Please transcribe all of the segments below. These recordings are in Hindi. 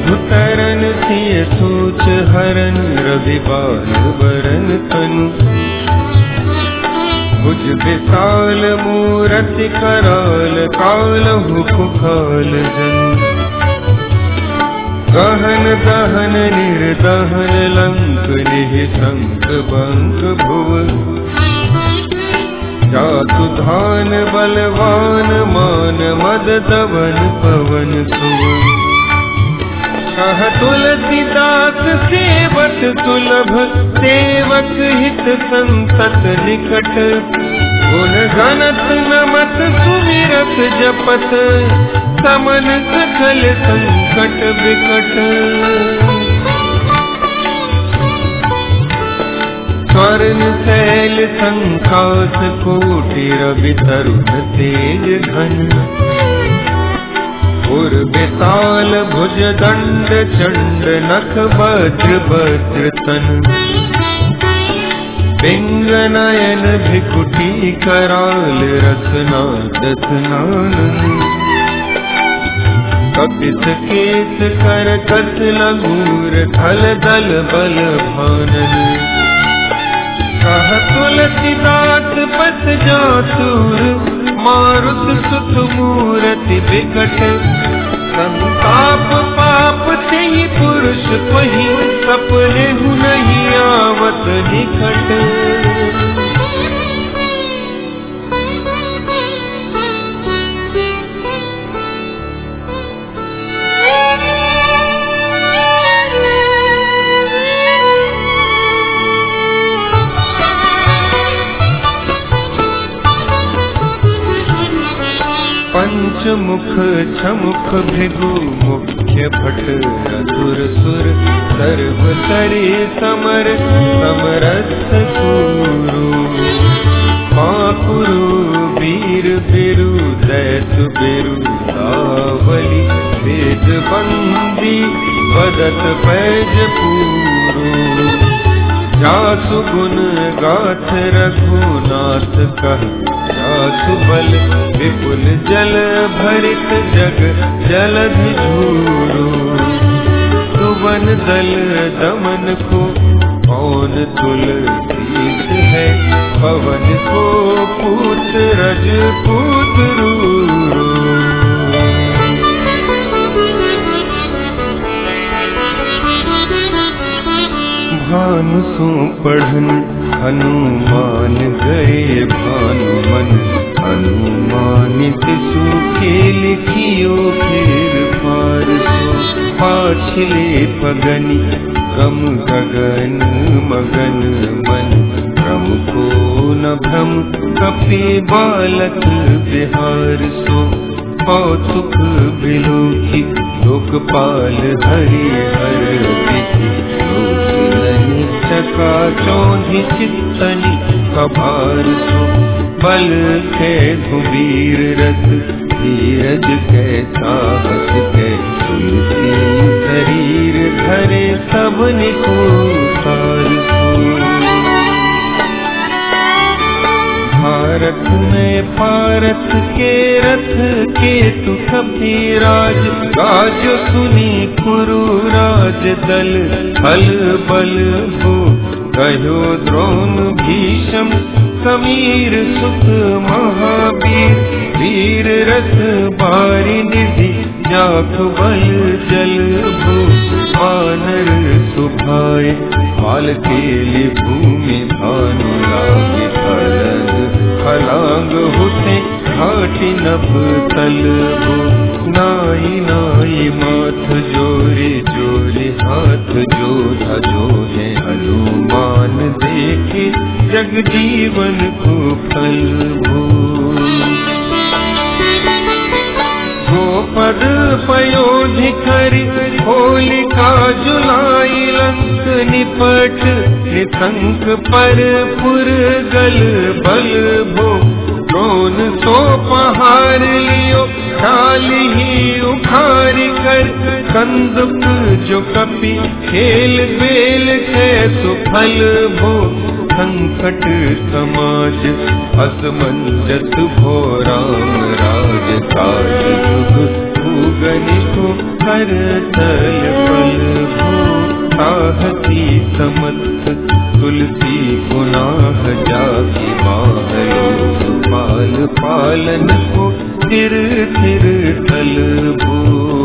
उतरन सिय सोच हरन रविबाल बरन तनु भुज विशाल मूरति कराल कालहु कुखाल जन गहन दहन निर्दहन लंक निःशंक बंक भुव जातु धान बलवान मान मद दवन पवन सुव कह तुलसीदास सेवक सुलभ सेवक हित संतत निकट गुण गणत नमत सुमिरत जपत समन सकल संकट विकट स्वर्ण शैल संकास कोटि रवि तरुण तेज घन उर विशाल भुज दंड चंड नख वज्र वज्र तन पिंग नयन भिकुटी कराल रसना दसनानन कपिस केस कर कस लगूर थल दल बल भानन कह तुलसीदास बस जातुर मारुत सुत मूरति विकट संताप पाप तेहि पुरुष पहि सपने हु नहीं आवत निकट पंचमुख छमुख भृगु मुख्य भट असुर सुर सर्व करे समर समरथ कुरु पाकुरु वीर बिरु दैसु बिरु सावली वेद बंदी बदत पैज पूरु जासु गुण गाथ रघुनाथ कह जासु बल विपुल जल भरित जग जलधि झूरू सुवन दल दमन को कौन तुलसीस है पवन को पूत रजपूत रूरू भानु सो पढ़न हनुमान गए भानु मन अनुमानित सुखे लिखियो फिर पारसो पाछले पगनि कम गगन मगन मन भ्रम को न भ्रम कपि बालक बिहार सो कौतुक बिलोकी लोकपाल हरि हर चका चौधि चित्तनि कभार सो बल कै वीर रथ धीरज कै साहस कै तुलसी शरीर धरे सब निकोसार सो भारत में पारथ के रथ के तुखी राज गाज सुनी कुरु राज दल हल बल हो कहो द्रोण भीषम समीर सुत महावीर वीर रथ बारी निधि जाख बल जल भू वानर सुभाए काल केली भूमि भानु लागे फलन फलांग होते घाटी नभ तल भू नाई नाई माथ जोरे जोरे हाथ जोधा जोहे हनुमान देखे जग जीवन को फल भू गोपद पयोधि करि होलिका जुलाई लंक निपट निशंक पर पुर गल बल भो द्रोण सो पहाड़ लियो काल ही उखाड़ कर कंदुक जो कपि खेल बेल कै सुफल भो संकट समाज असमंजस भो राम राज काज जुग भूगनि को कर तल पालन को थिर थिर थल भू।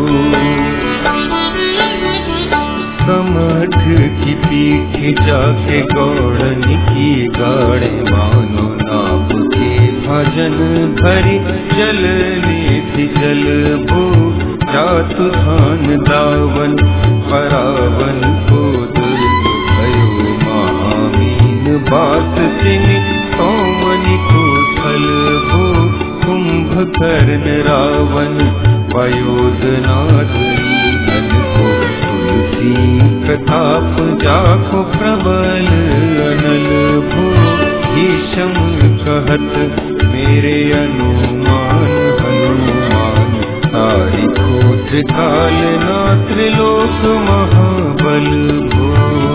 समठ की पीठ जाके गौड़न की गाड़े मानो नाप के भजन भरी जल निधि जल भू। जातु थान दावन परावन को दुर्ग भयो महामीन बात सिनि सोमनि को थल भू। कुंभकर्ण रावण पयोधनाथ ईंधन को तुलसी प्रताप जाको प्रबल अनल भू। भीषम कहत मेरे अनुमान हनुमान तारिको त्रिकाल ना त्रिलोक महाबल भू।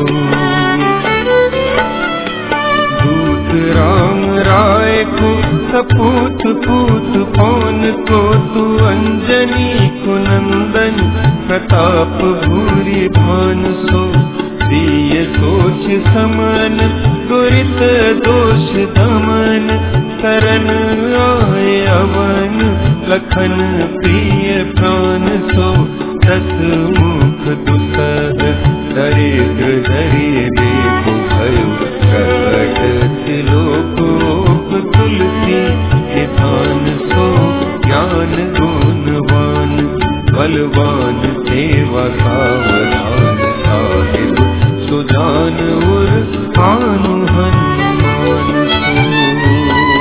दूत राम राय को सपूत पूत पौन को तू अंजनी को नंदन प्रताप भूरि भान सो। दिय सोच समन दुरित दोष दमन करन आए अवन लखन प्रिय प्राण सो। दस मुख दुसह दरिद्र दरिये देखो भयो प्रकट त्रिलोक तुलसी निधान सो। ज्ञान गुणवान बलवान सेवा सावधान साहिब सुजान उर आनु हनुमान सो।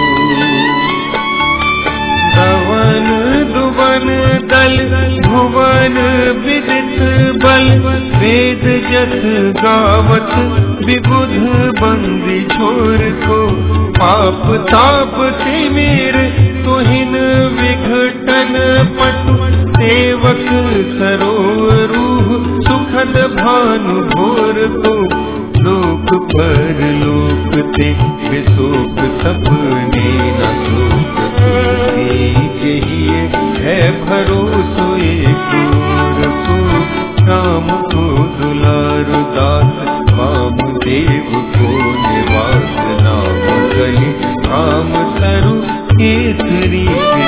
धवन दुवन दल भुवन विदित बल वेद जस गावत विबुध बंदी छोर को। पाप ताप तिमिर तुहिन विघटन पटु सेवक सरोरूह सुखद भानु भोर को। लोक पर लोक ते विशोक सपने न शोक तुलसी जहिए है भरोसो एक को। राम को दुलार दास वामदेव को निवास नाम कलि राम तरु केसरी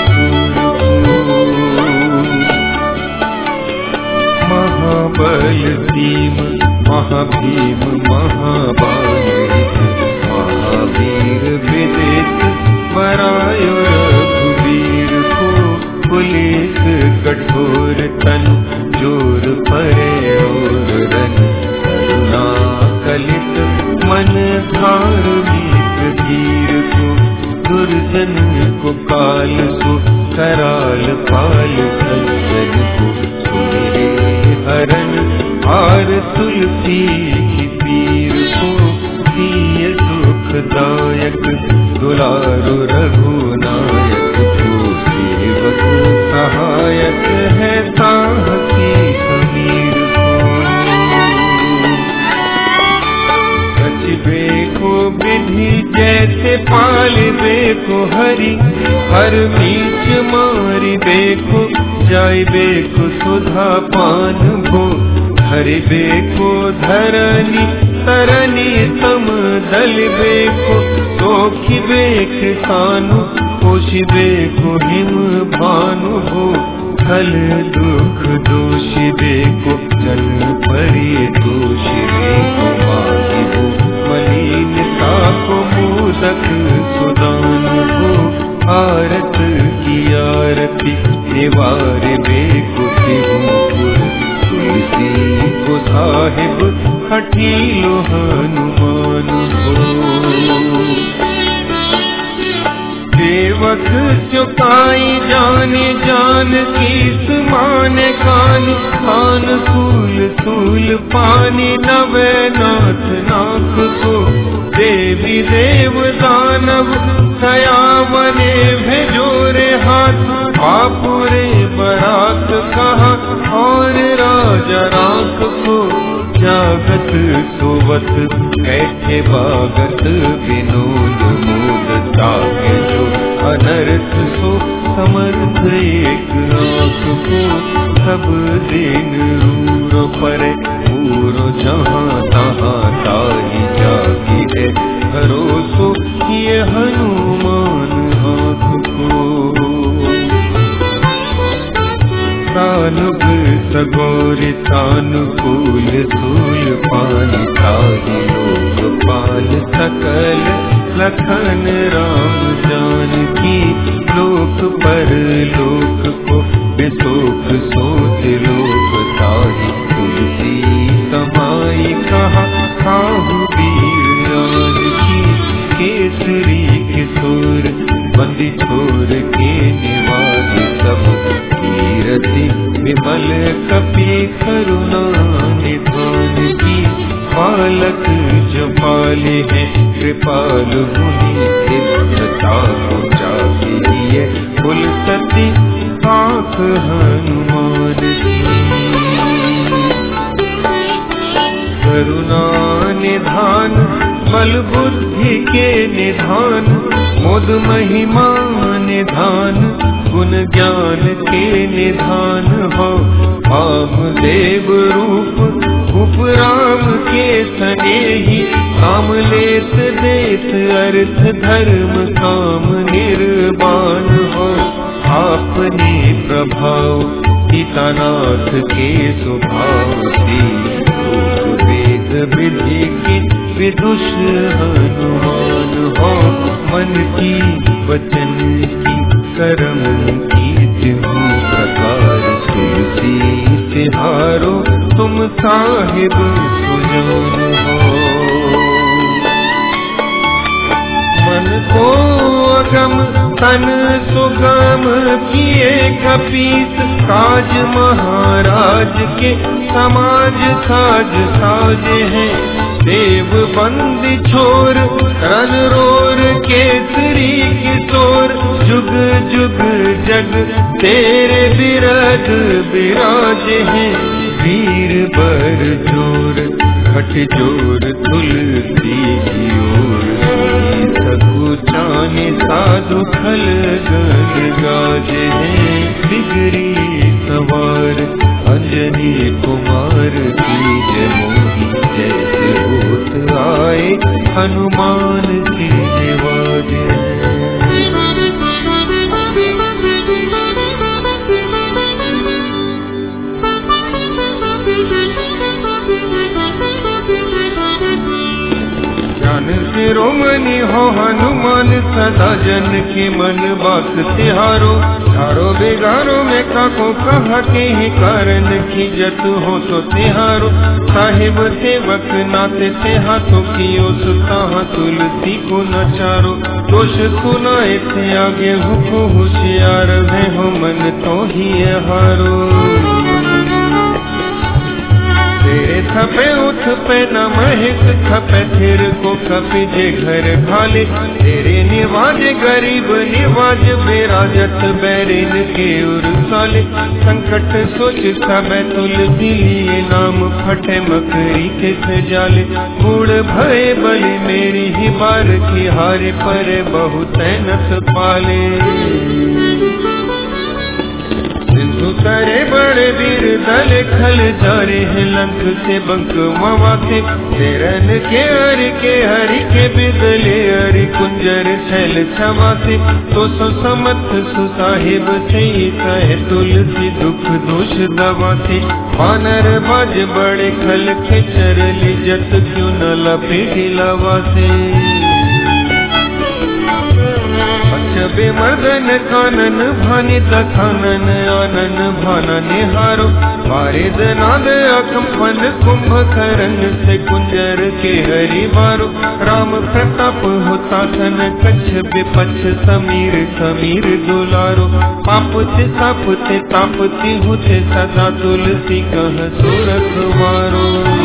महाबल भीम महाभीम महाबाल महावीर विदित बरायो रघुवीर को। पुलिस कठोर तन जोर परे और रन करुणा कलित मन धार्मिक धीर को। दुर्जन को काल सो कराल पाल सज्जन को। मेरे हरण हार तुलसी की पीर को। दिय सुखदायक दुलारु रघुनायक को। सेवक सहायक है साहसी कबीर को। सचबे को विधि जैसे पालिबे को हरि। हर मीच मारिबे को जाइबे को सुधा पान भो। हरिबे को धरनी तरनी तम दलिबे को। सोखिबे किसानु पोषिबे को हिम भानु हो। खल दुख दोषिबे को जन परि दोषिबे को। माहिबो मलिनता को मोदक सुदान हो। आरत की आरती निवारिबे को त्रिभुवन। तुलसी को साहिब हठीलो हनुमान हो। सेवक चुकाई जाने जान कीस माने कानी। खान सूल सूल पानी नवे नाथ नाथ को। देवी देव दानव सयावने भेजोरे हाथ। बापुरे बरात कहा और राजा राख को। जागत सोवत कैठे बागत विनोद मोद ताके जो। अनर्थ सो समर्थ एक आँख को। सब दिन रूर पर पूरो जहाँ तहाँ ताही जागी है। भरोसो ये हनुमान हाथ सानुग सगोर सानुकूल सूल पाल ताहि लोकपाल सकल लखन राम जानकी लोक पर लोक को बिसोक सोच लोक ताहि तुलसी समाई कहा काहू वीर जानकी केसरी किशोर बंदी छोर के निवास सब कीरति विमल कपि करुणा निधान की पालक जो पाले हैं कृपाल मुनि सिद्धता को चाहिए कुल सती आँख हनुमान की करुणा निधान बल बुद्धि के निधान मोद महिमा निधान गुण ज्ञान के निधान हो काम देव रूप उपराम के स्नेही काम लेत देत अर्थ धर्म काम निर्वाण हो आपने प्रभाव पितानाथ के स्वभाव से वेद विधि की विदुष हनुमान हो मन की वचन की कर्म की तिहु प्रकार तुलसी तिहारो तुम साहिब सुजान हो मन को अगम तन सुगम किए कपीस काज महाराज के समाज साज साजे हैं देव बंदी छोर रन रोर केसरी किशोर जुग जुग जग तेरे बिरद बिराजे हैं वीर बर जोर खट जोर तुलसी की ओर सकुचाने साधु खल गल गाजे हैं बिगड़ी सवार अंजनी कुमार की जय मोही जैसे होत आए हनुमान के निवाजे शिरोमणि हो हनुमान सदा जन के मन बात तिहारो चारो बेगारो में काको कहा के ही कारण की जत हो तो तिहारो साहिब सेवक नाते से हाथों की सुता तुलसी को नचारो दोष सुनाए थे आगे हुको होशियार है हो मन तो ही हारो तेरे थपे उठ पे न महित थपे थिर को कपि जे घर खाले तेरे निवाज गरीब निवाज बेराजत बैरिन के उर साले संकट सोच समय तुलसी लिए नाम फटे मकरी के सजाले बूढ़ भय बलि मेरी ही बार की हारे पर बहुत नस पाले सिंधु करे बड़े वीर दल खल जारे हैं लंक से बंक मवासे तेरन के हरि के बिदले हरि कुंजर छैल छवासे तो समत सुसाहिब से कहे तुलसी दुख दोष दवासे वानर बाज बड़े खल खेचर लिजत क्यों न लपेटी लवासे बे मदन कानन भानि तखानन आनन भाना निहारो मारे दनाद अकंपन कुंभ करन से कुंजर के हरिवारो राम प्रताप होता थन कच्छ विपच्छ समीर समीर दुलारो पाप से ताप से तापति होते सदा तुलसी कह सुरखवारो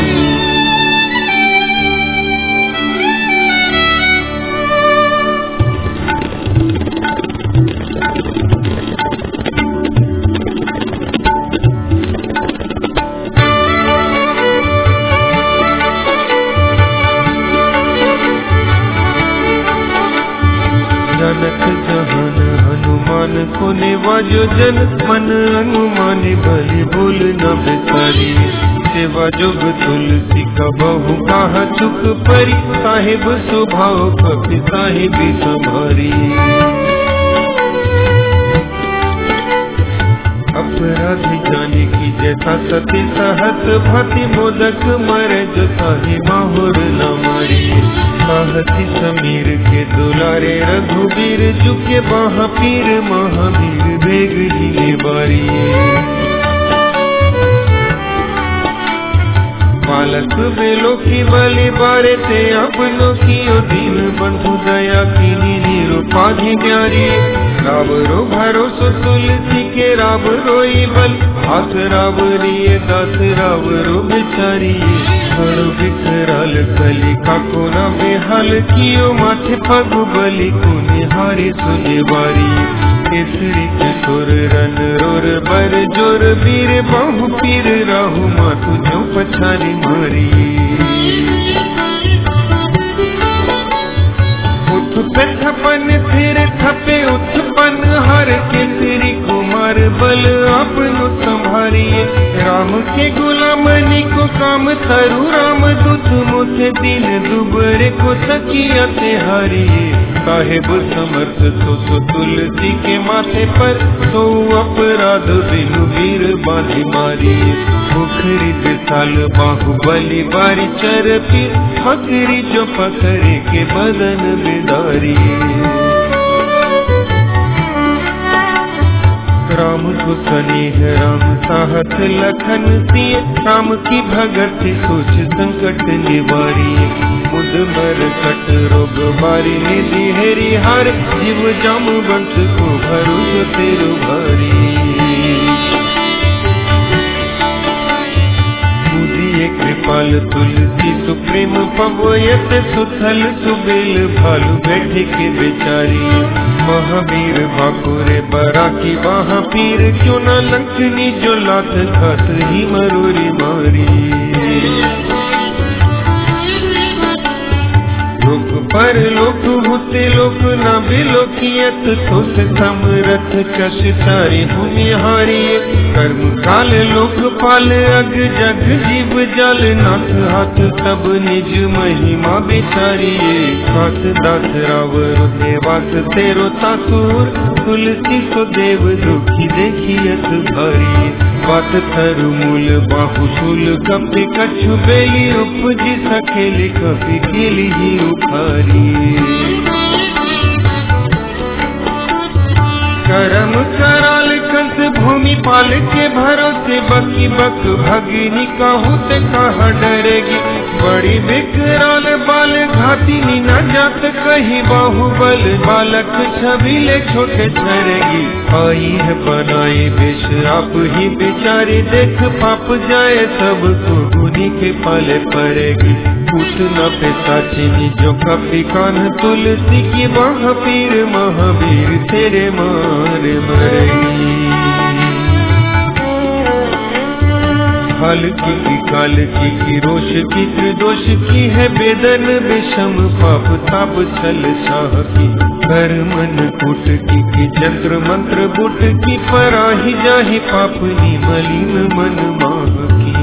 को निवाजो जन मन अनुमान भली भूल न बिसारी सेवा जुग तुलसी का बहु कहा चुक परी साहिब स्वभाव कपि साहिबी संभारी अब अपराधी जाने की जैसा सती सहत भांति मोदक मरे जो ताहि माहुर न मारी कहती समीर के दुलारे रघुबीर झुके महापीर महावीर वेग ही बारी बालक बेलो की बलि बारे ते अपनों की दीन बंधु दया की निरूपाधि न्यारी रावरो भरोसो तुलसी के राव रोई बल हाथ रावरिये दास रावरो बिचारी हर विकराल कली का कोना बेहाल कियो माथे पग बलि को निहारे सुने बारी केसरी चतुर रन रोर बर जोर वीर बहु पीर राहु मातु जो पछारी मारी उठ थपन फिर थपे उत्पन्न हर केसरी कुमार बल आपनु संभारिए राम के गुलामनी को काम तरु राम दूत मुझे दिन दुबरे को सकिया ते हारिए साहेब समर्थ सो तुलसी के माथे पर तो अपराध बिनु वीर बांधी मारी मुखरी विशाल बाहुबली बारी चर पीर फकरी जो पकड़े के बदन बिदारी राम को स्नेह राम साहस लखन सिय राम की भगत सोच संकट निवारी मुद मर कट रोग बारी निधि हेरी हार जीव जाम वंश को भरोस तेरु भारी कृपाल तुलसी सुप्रेम पवयत सुथल सुबेल भालू बैठे के बेचारी महावीर भाकुरे बरा की वहाँ पीर क्यों न लंकनी जो लात खात ही मरोरी मारी लोक पर लोक होते लोक न बिलोकियत तो समरथ कश तारी भूमि हारी कर्म काल लोक पाल अग जग जीव जल नाथ हाथ सब निज महिमा बिचारिये हाथ दास रावर देवास तेरो तासुर तुलसी सो देव दुखी देखियत भारी बात थरु मूल बाहु शूल कपि कछु बेली उपजी सकेली कपि केली ही उखारी करम कराल कंस भूमि पाल के भरोसे बकी बक भगिनी कहूँ ते कहाँ डरेगी बड़ी विकराल बाल घाती न जात कही बाहुबल बालक छबीले छोटे छरेगी आई है बनाई बेश आप ही बिचारी देख पाप जाए सब को गुनी के पाले पड़ेगी पूतना पे साचिनी जो कपी कान तुलसी की महावीर महावीर तेरे मार मरेगी हाल की काल की रोष की त्रिदोष की है बेदन विषम पाप ताप छल शाह की घर मन कुट की चंद्र मंत्र बुट की पराही जाही पापनी मलिन मन माह की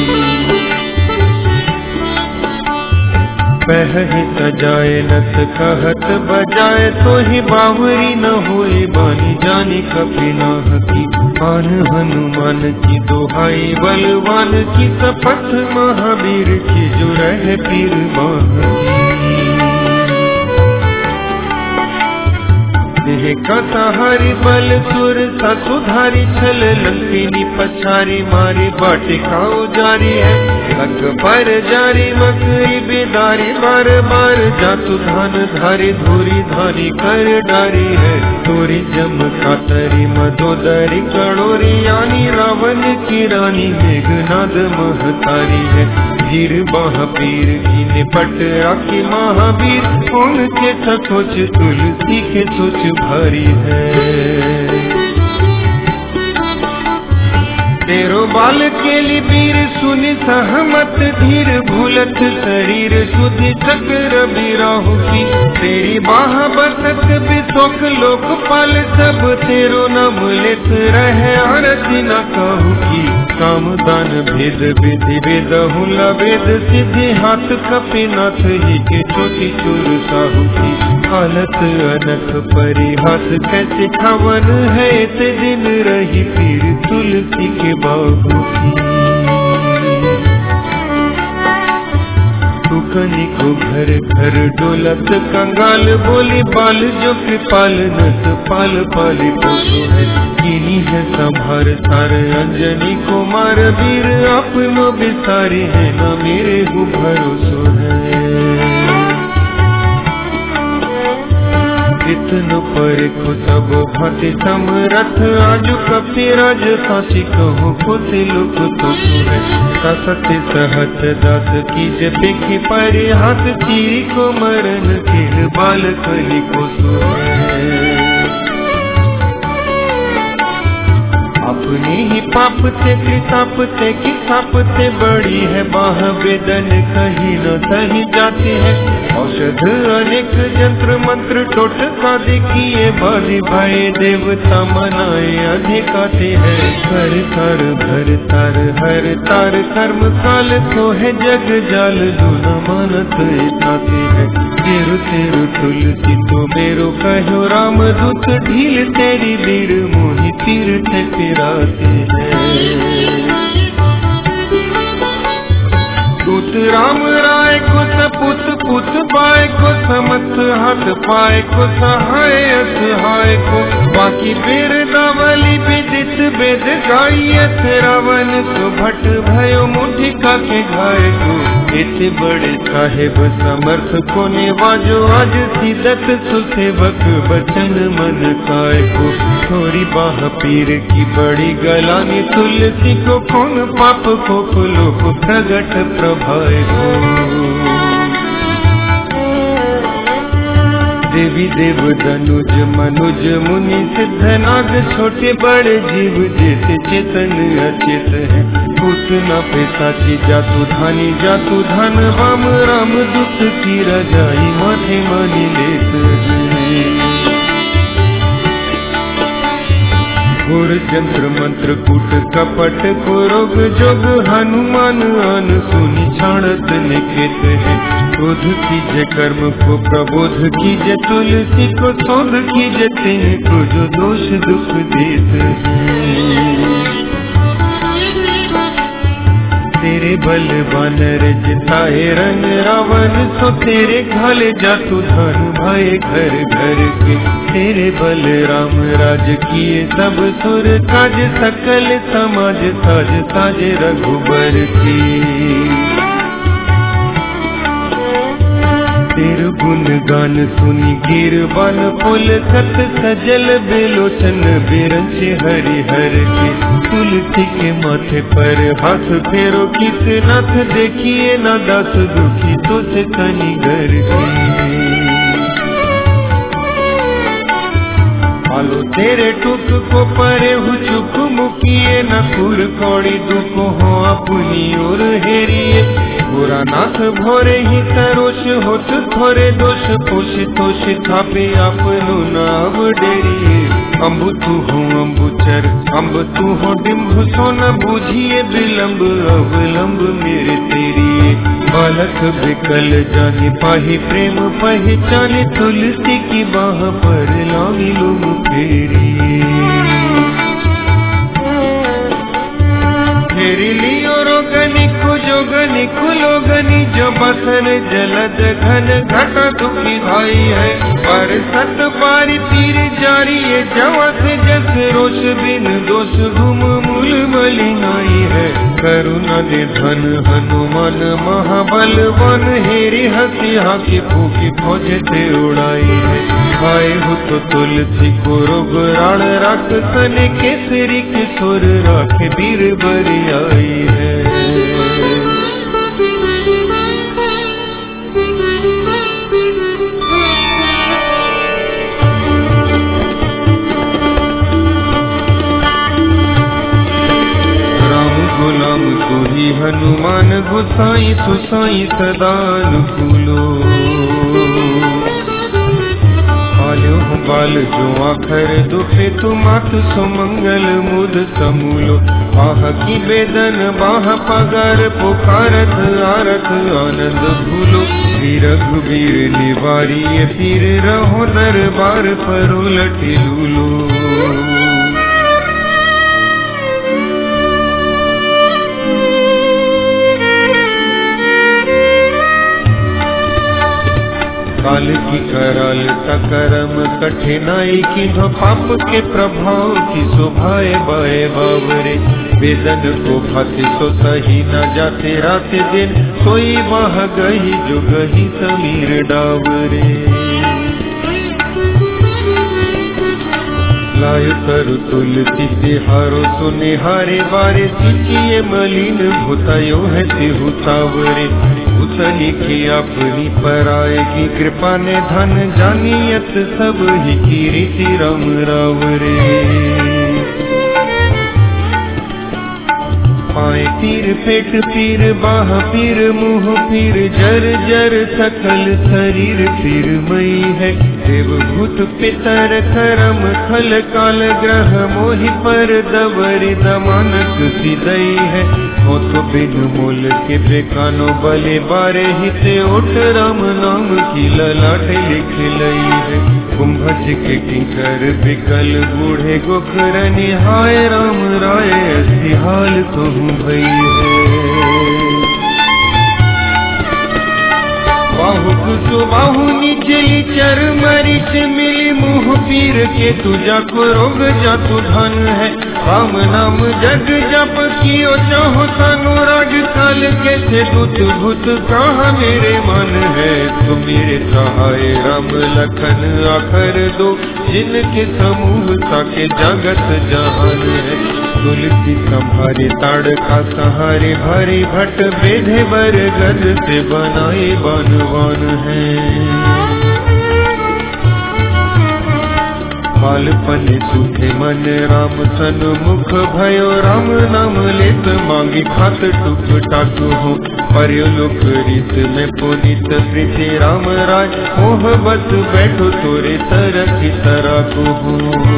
पहहि सजाए नत कहत बजाए तो ही बावरी न होए बानी जाने कपि नाह की आन हनुमान की दोहाई बलवान की शपथ महावीर की जो रह पीर माह कथा हरि बल सुर ससुधारी छल लंकिनी पछारी मारी बाटिकाओ जारी है लग पर जारी मकरी बिदारी बार बार जातु धान धारी धूरी धानी कर डारी है तोरी जम कातरी मदोदरी कड़ोरी यानी रावण की रानी मेघनाद महतारी है वीर महावीर की निपट राखी महावीर उनके सोच तुलसी के सोच भारी है तेरो बाल के वीर सुनि सहमत धीर भूलत शरीर सुधि चक्र बिराहु की तेरी बाह बसत बिसोख लोकपाल सब तेरो नाम लेत रहे आरती न कहु की काम दान भेद विधि वेदहु लवेद सिद्धि हाथ कपिनाथ ही के चोटी चूर साहू की हालत अनथ परिहास कैसे खावन है ते दिन रही पीर तुलसी के बाबू की कनी को घर घर डोलत कंगाल बोली बाल जो कृपाल नत पाल पाली पोसो है किनी है संभार सार अंजनी को मार वीर अपनो बिसारी है न मेरे हु भरोसो है इतनो पर को सब भांति समरथ आजु कपिराज फांसी कहूँ पोते लोक तो है सत्य सहत दास की जपी पर हाथ चीरी को मरण खेल बाल कली को सुने अपने ही पाप से किसापते किसापते बड़ी है बाह वेदन कहीं न सही जाती है औषध अनेक जंत्र मंत्र टोटका देखिए बाजी भाई देवता मनाए अधिकाते हैं हर तार भर तार हर तार कर्म काल को है जग जाल जो न मानत इताते है तेरु तेरु तुलसी तो मेरो कहो राम दूत ढील तेरी वीर मोहि तीर्थ फिराते हैं दूत राम राय को सपुत पुत पाए को समत हाथ पाए को सहाय असहाय को बाकी बेर दावली विदित वेद गायत रावण को भट भयो मुठिका के घाय को इतने बड़े साहेब समर्थ को निवाजो आज सीदत सुसेवक बचन मन काय को थोड़ी बाह पीर की बड़ी गलानी तुलसी को कौन पाप को लोक प्रगट प्रभाय को देवी देव धनुज मनुज मुनि सिद्ध नाग छोटे बड़े जीव जैसे चेतन अचेत है पूतना पेशाची जातु धानी जातु धन वाम राम दुख की रजाई माथे मानी लेत घोर जंत्र मंत्र कूट कपट को रोग जोग हनुमान आन सुनी छाणत निकेत है बोध कीजे कर्म को प्रबोध कीजे तुलसी को शोध कीजे तेने को जो दोष दुख देत तेरे बल बानर जिताए रन रावण सो तेरे घाले जातु धन भाई घर घर के तेरे बल राम राज किए सब सुर काज सकल समाज साज साजे रघुबर की तेरु गुण गान सुनी गिर बन पुल सत सजल बेलोचन बिरंच हरि हर के तुलसी के माथे पर हाथ फेरो किस नाथ देखिए न दास दुखी तो से कनी घर की आलो तेरे टुक को परे हु चुक मुकिए न कुर कौड़ी दुख हो अपनी और हेरिए बुरा नाथ भोरे ही तरोष होत थोरे दोष पोष तोष थापे आपनो नाव डेरिए अम्बु तू हो अम्बुचर अम्ब तू हो डिम्भ सोन बूझिए विलम्ब अवलंब मेरे तेरिए बालक विकल जाने पाही प्रेम पहचाने तुलसी की बाह पर लागी लोग फेरी लियो रोगनी खुजोगनी खुलोगनी जो बसन जलद घन घटा दुखी भाई है पर सत पारी तीर जारी है जवा से जस रोष बिन दोष घुम मूल मलिनाई है करुणा दे धन हनुमान महाबलवान हेरी हसी हाकी फूकी फौज से उड़ाई है आए हो तो तुलसी को रोग राण राख सन केसरी किशोर राख वीर बरी आई है गुलाम को ही हनुमान गोसाई सुसाई सदा अनुकूलो बाल जो आखर दुखे तु मात सुमंगल मुद समूलो बाह की बेदन बाह पगार पुकारत आरत आनंद भूलो। वीर रघुवीर निवारी ये पीर रहो दरबार पर उलटी लूलो। काल की कराल सकरम कठिनाई की धो पाप के प्रभाव की शोभाए बाए बावरे। वेदन को भाते सो सही न जाते रात दिन सोई बाह गही जो गही समीर डावरे। लाय करु तुलसी तिहारो सुनिहारे बारे सिचिए मलिन भूतायो है तिहु तावरे। उतनी की अपनी पराएगी कृपा ने धन जानियत सब ही की रीति राम रावरे। पाए तीर पेट पीर बाह पीर मुँह पीर जर जर सकल शरीर पीर मई है। देवभूत पितर करम खल काल ग्रह मोहि पर दवरी दमानक सिदई है। हो तो बिन मोल के बेकानो बले बारे हिते उठ राम नाम की ललाट लिख लई है। कुंभज के किंकर बिकल बूढ़े गोखर निहाय राम राय ऐसी हाल तुम भई है। बाहु कुसु बाहु निचली चर मरीच मिली मुँह पीर के तुझा को रोग जा तु धन है। राम नाम जग जप कियो चाहो अनुराग काल के थे दूत भूत कहा मेरे मन है। तुम मेरे सहाय राम लखन आखर दो जिनके समूह ताके जगत जहान है। तुलसी संभारे ताड़ का सहारे भारी भट्ट बेधे बर गज से बनाए बनवान है। बालपन सुखे मन राम सन मुख भयो। राम नाम लेत मांगी खात टुक टाक हो। पर्यो लोक रीत में पुनीत प्रीति राम राज मोह बस बैठो तोरे तरह की तरह को।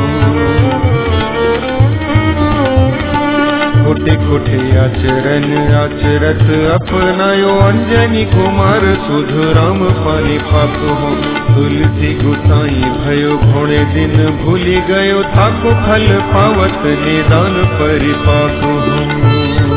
कोटे कोटे आचरण आचरत अपनायो अंजनी कुमार सुध राम पानी पाक हो। तुलसी गुसाई भयो घोड़े दिन भूली गयो थाको फल पावत निदान परिपाक हो।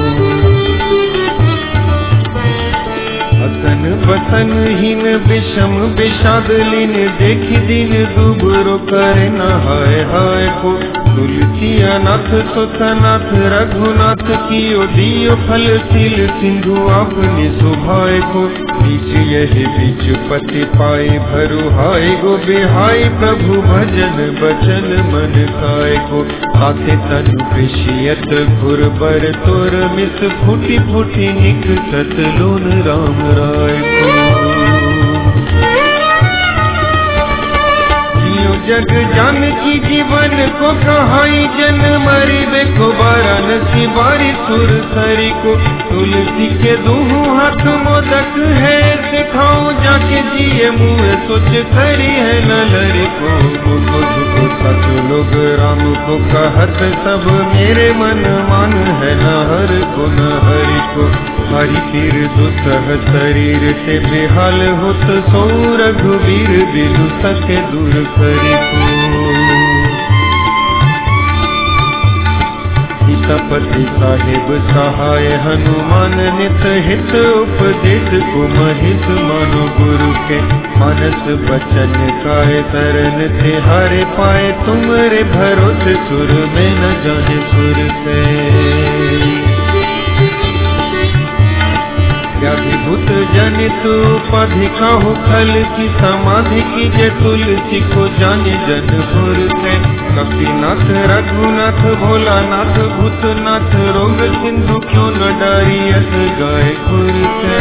असन बसन हीन विषम विषाद लीन देखी दिन दुबरो करे नहाय हाय को। तुलसी अनाथ सुतनाथ रघुनाथ कियो दियो फल शील सिंधु आपने सुभाय को। बीच यही बीच पति पाए भरु हाय गो बिहाय प्रभु भजन बचन मन काय को। आते तनु कृषियत घुर बर तोर मिस फूटी फूटी निकसत लोन राम राय को। जग जान की जीवन को कहाई जन मरी देखो वाराणसी बारी सुर सरी को। तुलसी के दूँ हाथ मोदक है दिखाओ जाके जिए मुँह सोच करी है न लरी को। झुको सच लोग राम को कहत सब मेरे मन मान है न हर को न हरि को। हरि तीर दुसह शरीर से बेहाल होत सो रघुवीर बिनु सके दूर करी को। सीतापति साहिब सहाय हनुमान नित हित उपदेश को महिष मानो गुरु के। मानस बचन काय तरन थे हारे पाए तुम्हारे भरोसे सुर में न जाने सुर से। व्याधिभूत जनित उपाधि काहू खल की समाधि की जय तुलसी को जाने जनपुर से। कपीनाथ रघुनाथ भोलानाथ भूतनाथ रोग सिंधु क्यों न डारियत गाय खुर से।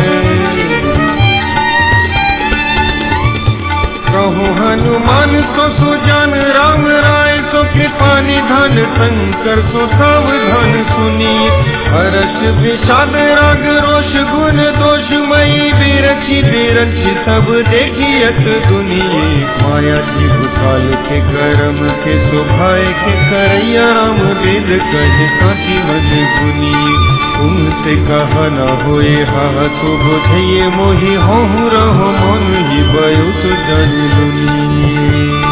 कहो हनुमान को सुजान राम राय सो कृपा निधान शंकर सो सावधान सुनिए। हर्ष विषाद राग रोष गुण दोष मई बिरछी बिरछी सब देखियत दुनिये। माया जीव काल के करम के सुभाए के करैया राम वेद कहे साची मन गुनी तुमसे कहा न होए हा तो बुझिए मोहि होहु रहो मन ही बयो तो जन लुनी।